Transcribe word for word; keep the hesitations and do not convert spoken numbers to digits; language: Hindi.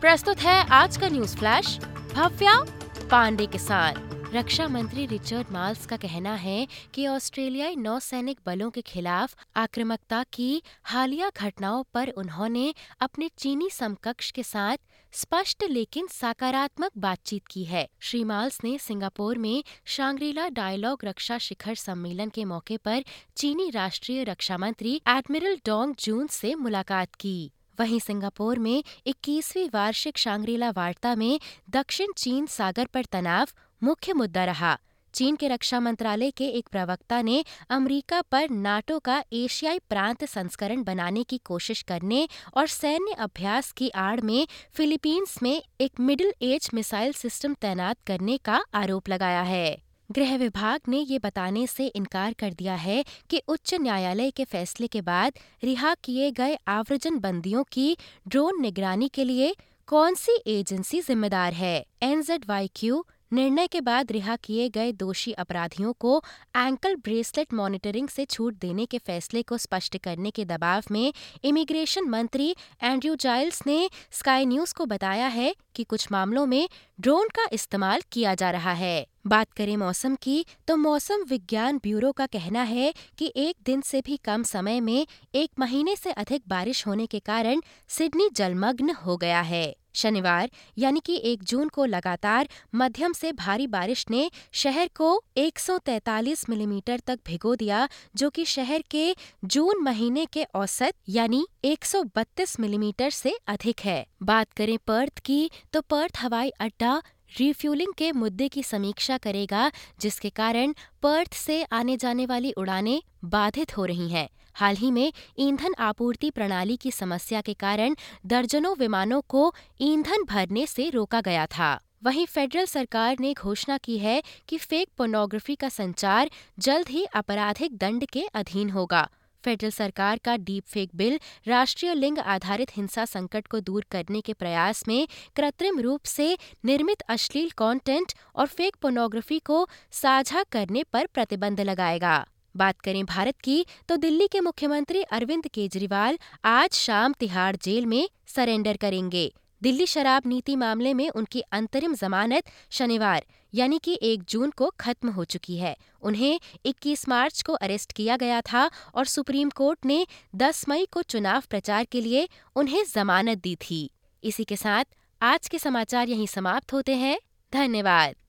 प्रस्तुत है आज का न्यूज फ्लैश। भव्या पांडे के साथ रक्षा मंत्री रिचर्ड माल्स का कहना है कि ऑस्ट्रेलियाई नौसैनिक बलों के खिलाफ आक्रामकता की हालिया घटनाओं पर उन्होंने अपने चीनी समकक्ष के साथ स्पष्ट लेकिन सकारात्मक बातचीत की है। श्री माल्स ने सिंगापुर में शांग्रीला डायलॉग रक्षा शिखर सम्मेलन के मौके पर चीनी राष्ट्रीय रक्षा मंत्री एडमिरल डोंग जून से मुलाकात की। वहीं सिंगापुर में इक्कीसवीं वार्षिक शांग्रीला वार्ता में दक्षिण चीन सागर पर तनाव मुख्य मुद्दा रहा। चीन के रक्षा मंत्रालय के एक प्रवक्ता ने अमेरिका पर नाटो का एशियाई प्रांत संस्करण बनाने की कोशिश करने और सैन्य अभ्यास की आड़ में फिलीपींस में एक मिडिल एज मिसाइल सिस्टम तैनात करने का आरोप लगाया है। गृह विभाग ने ये बताने से इनकार कर दिया है कि उच्च न्यायालय के फैसले के बाद रिहा किए गए आव्रजन बंदियों की ड्रोन निगरानी के लिए कौन सी एजेंसी जिम्मेदार है। एन जेड वाई क्यू निर्णय के बाद रिहा किए गए दोषी अपराधियों को एंकल ब्रेसलेट मॉनिटरिंग से छूट देने के फैसले को स्पष्ट करने के दबाव में इमिग्रेशन मंत्री एंड्रयू जाइल्स ने स्काई न्यूज को बताया है कि कुछ मामलों में ड्रोन का इस्तेमाल किया जा रहा है। बात करें मौसम की तो मौसम विज्ञान ब्यूरो का कहना है कि एक दिन से भी कम समय में एक महीने से अधिक बारिश होने के कारण सिडनी जलमग्न हो गया है। शनिवार यानी कि एक जून को लगातार मध्यम से भारी बारिश ने शहर को एक सौ तैंतालीस मिलीमीटर तक भिगो दिया, जो कि शहर के जून महीने के औसत यानी एक सौ बत्तीस मिलीमीटर से अधिक है। बात करें पर्थ की तो पर्थ हवाई अड्डा रिफ्यूलिंग के मुद्दे की समीक्षा करेगा, जिसके कारण पर्थ से आने जाने वाली उड़ानें बाधित हो रही हैं। हाल ही में ईंधन आपूर्ति प्रणाली की समस्या के कारण दर्जनों विमानों को ईंधन भरने से रोका गया था। वहीं फेडरल सरकार ने घोषणा की है कि फेक पोर्नोग्राफी का संचार जल्द ही आपराधिक दंड के अधीन होगा। फेडरल सरकार का डीप फेक बिल राष्ट्रीय लिंग आधारित हिंसा संकट को दूर करने के प्रयास में कृत्रिम रूप से निर्मित अश्लील कंटेंट और फेक पोर्नोग्राफी को साझा करने पर प्रतिबंध लगाएगा। बात करें भारत की तो दिल्ली के मुख्यमंत्री अरविंद केजरीवाल आज शाम तिहाड़ जेल में सरेंडर करेंगे। दिल्ली शराब नीति मामले में उनकी अंतरिम जमानत शनिवार यानी कि एक जून को खत्म हो चुकी है। उन्हें इक्कीस मार्च को अरेस्ट किया गया था और सुप्रीम कोर्ट ने दस मई को चुनाव प्रचार के लिए उन्हें जमानत दी थी। इसी के साथ आज के समाचार यहीं समाप्त होते हैं। धन्यवाद।